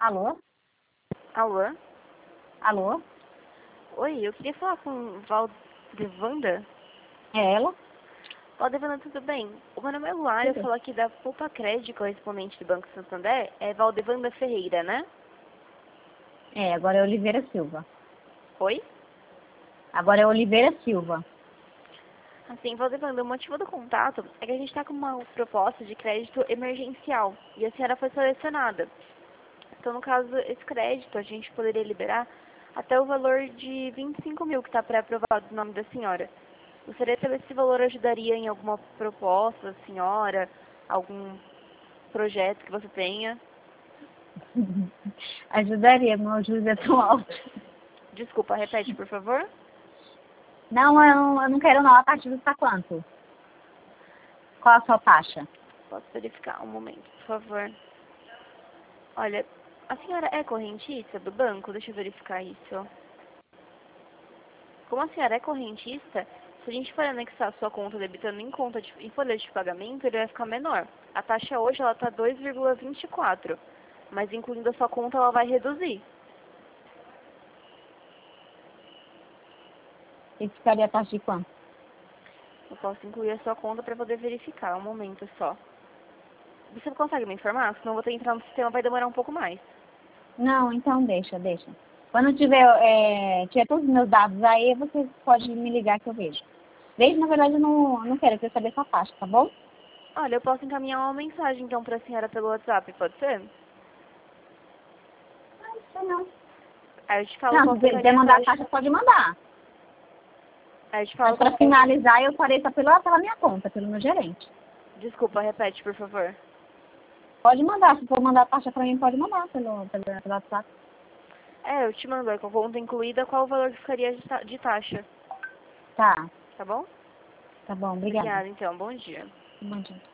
Alô? Alô? Alô? Oi, eu queria falar com Valdevanda. É ela? Valdevanda, tudo bem? O meu nome é Luara, eu Tudo. falo aqui da Poupa Crédito, correspondente do Banco Santander. É Valdevanda Ferreira, né? É, agora é Oliveira Silva. Oi? Agora é Oliveira Silva. Assim, Valdevanda, o motivo do contato é que a gente está com uma proposta de crédito emergencial e a senhora foi selecionada. Então, no caso, esse crédito a gente poderia liberar até o valor de 25 mil que está pré-aprovado no nome da senhora. Gostaria de saber se esse valor ajudaria em alguma proposta da senhora, algum projeto que você tenha. Ajudaria, meu juros é tão alto. Desculpa, repete, por favor. Não, eu não quero não. A taxa está quanto? Qual a sua taxa? Posso verificar um momento, por favor. Olha, a senhora é correntista do banco? Deixa eu verificar isso. Como a senhora é correntista, se a gente for anexar a sua conta debitando em folha de pagamento, ele vai ficar menor. A taxa hoje ela está 2,24, mas incluindo a sua conta ela vai reduzir. E ficaria a taxa de quanto? Eu posso incluir a sua conta para poder verificar, um momento só. Você consegue me informar? Senão eu vou ter que entrar no sistema, vai demorar um pouco mais. Não, então deixa. Quando tiver todos os meus dados aí, você pode me ligar que eu vejo. Desde, na verdade, eu não quero, eu quero saber sua taxa, tá bom? Olha, eu posso encaminhar uma mensagem então para a senhora pelo WhatsApp, pode ser? Não. Aí eu te falo Não, qual se você ficaria quiser a mandar a taxa. taxa, pode mandar. Aí eu te Mas falo para qual... finalizar, eu farei só pela minha conta, pelo meu gerente. Desculpa, repete, por favor. Pode mandar, se for mandar a taxa para mim, pode mandar pelo WhatsApp. É, eu te mando aí com a conta incluída qual o valor que ficaria de taxa, Tá, tá bom? tá bom, obrigada. Obrigada, então. Bom dia. Bom dia.